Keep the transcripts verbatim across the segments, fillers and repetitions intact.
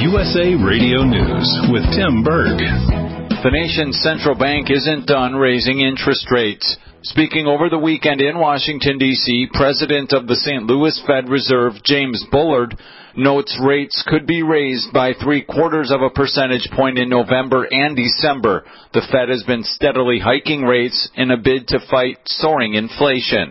U S A Radio News with Tim Berg. The nation's central bank isn't done raising interest rates. Speaking over the weekend in Washington, D C, President of the Saint Louis Fed Reserve, James Bullard, notes rates could be raised by three-quarters of a percentage point in November and December. The Fed has been steadily hiking rates in a bid to fight soaring inflation.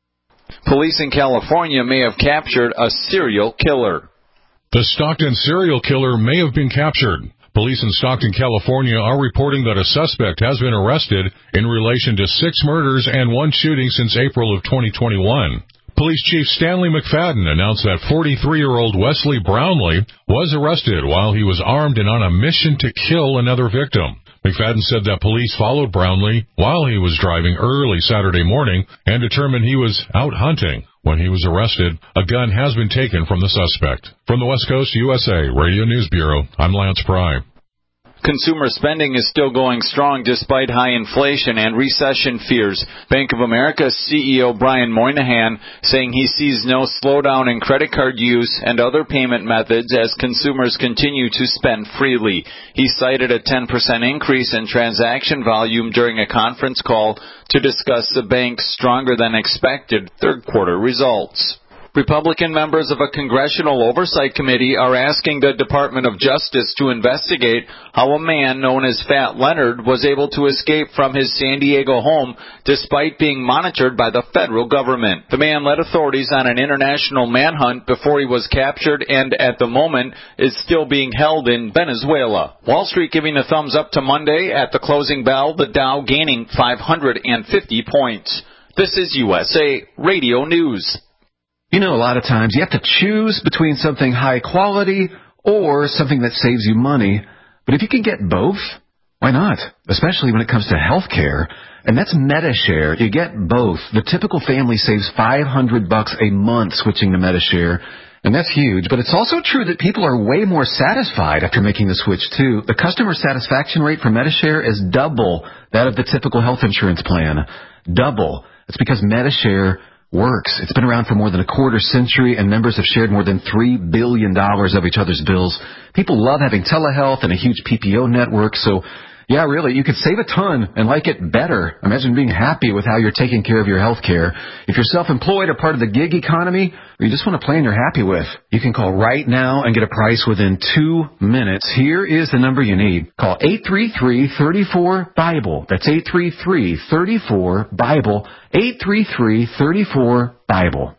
Police in California may have captured a serial killer. The Stockton serial killer may have been captured. Police in Stockton, California are reporting that a suspect has been arrested in relation to six murders and one shooting since April of twenty twenty-one. Police Chief Stanley McFadden announced that forty-three-year-old Wesley Brownlee was arrested while he was armed and on a mission to kill another victim. McFadden said that police followed Brownlee while he was driving early Saturday morning and determined he was out hunting. When he was arrested, a gun has been taken from the suspect. From the West Coast U S A Radio News Bureau, I'm Lance Pry. Consumer spending is still going strong despite high inflation and recession fears. Bank of America C E O Brian Moynihan saying he sees no slowdown in credit card use and other payment methods as consumers continue to spend freely. He cited a ten percent increase in transaction volume during a conference call to discuss the bank's stronger than expected third quarter results. Republican members of a congressional oversight committee are asking the Department of Justice to investigate how a man known as Fat Leonard was able to escape from his San Diego home despite being monitored by the federal government. The man led authorities on an international manhunt before he was captured and at the moment is still being held in Venezuela. Wall Street giving a thumbs up to Monday at the closing bell, the Dow gaining five hundred fifty points. This is U S A Radio News. You know, a lot of times you have to choose between something high quality or something that saves you money. But if you can get both, why not? Especially when it comes to health care. And that's MediShare. You get both. The typical family saves five hundred bucks a month switching to MediShare. And that's huge. But it's also true that people are way more satisfied after making the switch, too. The customer satisfaction rate for MediShare is double that of the typical health insurance plan. Double. It's because MediShare works. It's been around for more than a quarter century, and members have shared more than three billion dollars of each other's bills. People love having telehealth and a huge P P O network, so yeah, really, you could save a ton and like it better. Imagine being happy with how you're taking care of your health care. If you're self-employed or part of the gig economy, or you just want a plan you're happy with, you can call right now and get a price within two minutes. Here is the number you need. Call eight three three, three four, BIBLE. That's eight three three, three four, BIBLE. eight three three, three four, BIBLE.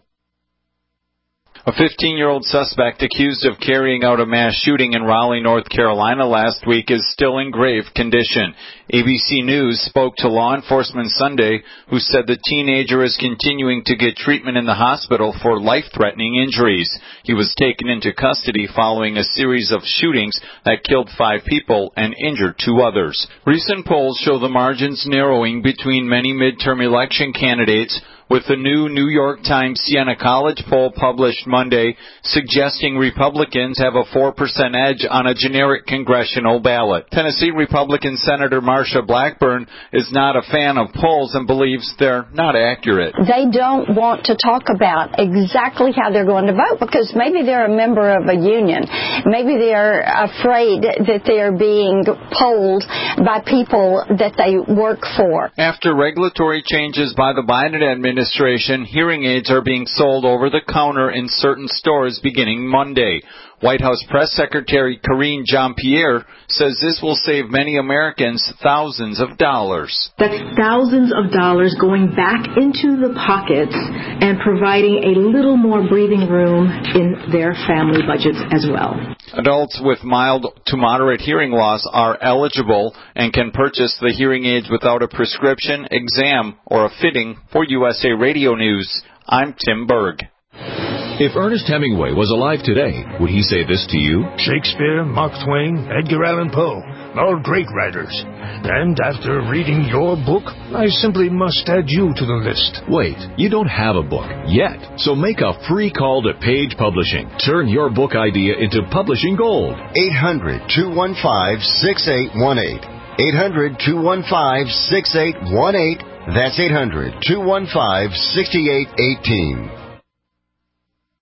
A fifteen-year-old suspect accused of carrying out a mass shooting in Raleigh, North Carolina last week is still in grave condition. A B C News spoke to law enforcement Sunday, who said the teenager is continuing to get treatment in the hospital for life-threatening injuries. He was taken into custody following a series of shootings that killed five people and injured two others. Recent polls show the margins narrowing between many midterm election candidates, with the new New York Times Siena College poll published Monday suggesting Republicans have a four percent edge on a generic congressional ballot. Tennessee Republican Senator Marsha Blackburn is not a fan of polls and believes they're not accurate. They don't want to talk about exactly how they're going to vote because maybe they're a member of a union. Maybe they're afraid that they're being polled by people that they work for. After regulatory changes by the Biden administration, Administration, hearing aids are being sold over the counter in certain stores beginning Monday. White House Press Secretary Karine Jean-Pierre says this will save many Americans thousands of dollars. That's thousands of dollars going back into the pockets and providing a little more breathing room in their family budgets as well. Adults with mild to moderate hearing loss are eligible and can purchase the hearing aids without a prescription, exam, or a fitting. For U S A Radio News, I'm Tim Berg. If Ernest Hemingway was alive today, would he say this to you? Shakespeare, Mark Twain, Edgar Allan Poe, all great writers. And after reading your book, I simply must add you to the list. Wait, you don't have a book yet, so make a free call to Page Publishing. Turn your book idea into publishing gold. eight hundred, two one five, six eight one eight. eight hundred, two one five, six eight one eight. That's eight hundred, two one five, six eight one eight.